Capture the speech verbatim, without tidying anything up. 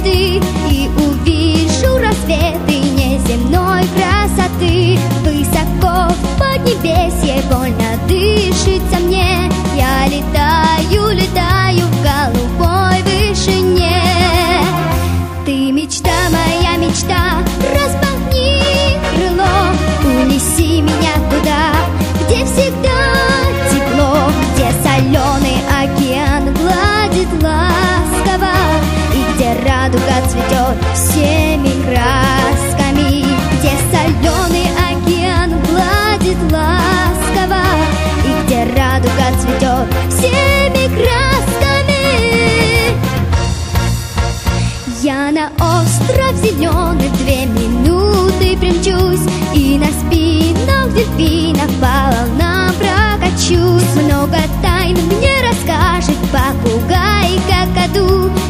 мечты и увижу рассветы неземной красоты. Высоко в поднебесье больно дышится мне. Я летаю, летаю в голубой вышине. Ты мечта, моя мечта, распахни крыло, унеси меня туда, где всегда тепло, где соленый океан гладит ласково, и где радуга цветет всеми красками, где соленый океан гладит ласково, и где радуга цветет всеми красками. Я на остров зеленый две минуты примчусь, и на спинах дельфинов по волнам прокачусь. Много тайн мне расскажет попугай и какаду,